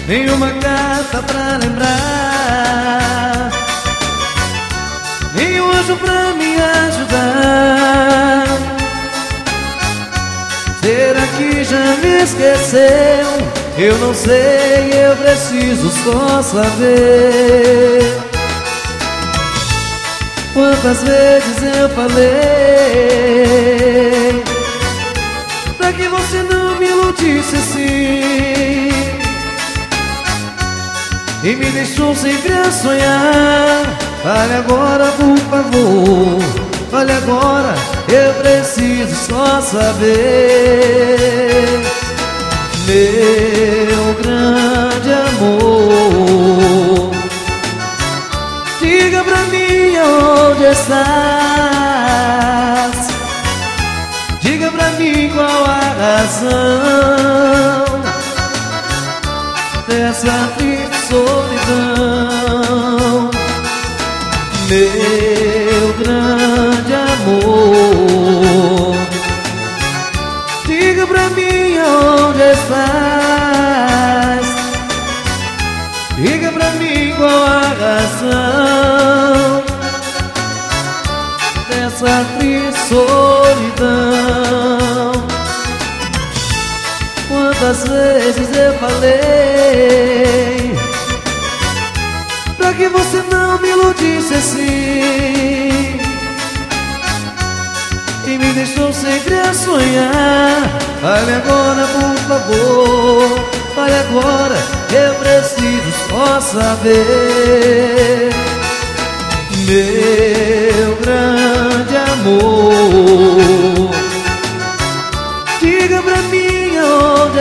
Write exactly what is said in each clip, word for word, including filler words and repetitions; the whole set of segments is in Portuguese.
nenhuma carta pra lembrar, nenhum anjo pra me ajudar. Será que já me esqueceu? Eu não sei, eu preciso só saber. Quantas vezes eu falei pra que você não me iludisse assim, e me deixou sempre a sonhar. Fale agora, por favor, fale agora, eu preciso só saber. Meu grande amor, diga pra mim onde estás, diga pra mim qual a razão dessa triste solidão. Meu grande amor, diga pra mim onde estás, diga pra mim qual a razão dessa triste solidão. Quantas vezes eu falei pra que você não me iludisse assim, e me deixou sempre a sonhar. Fale agora, por favor, fale agora, eu preciso só saber. Meu grande amor, diga pra mim onde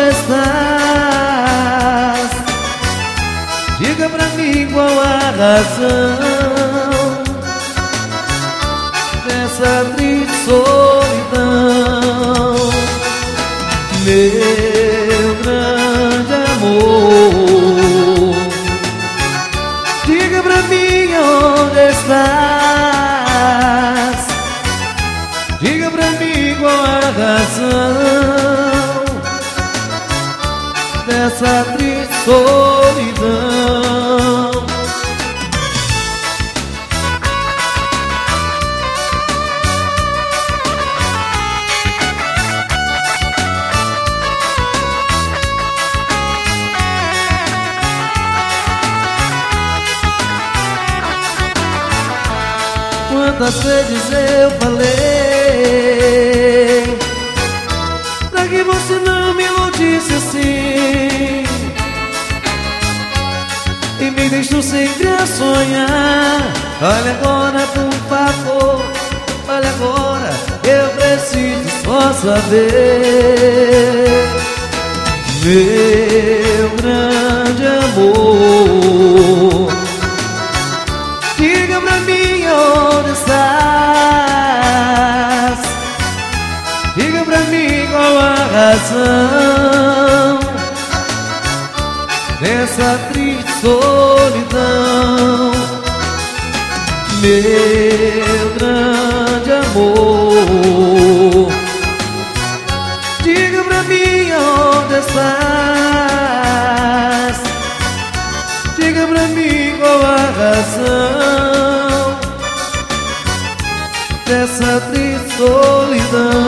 estás, diga pra mim qual a razão dessa triste solidão. Meu grande amor, diga pra mim onde estás, diga pra mim qual a razão dessa triste solidão. Quantas vezes eu falei pra que você não me iludisse assim, e me deixou sempre a sonhar. Olha agora, por favor, olha agora, eu preciso só saber. Meu grande amor, diga pra mim onde estás, diga pra mim qual a razão dessa triste solidão. Meu grande amor, diga pra mim onde estás, diga pra mim qual a razão dessa triste solidão.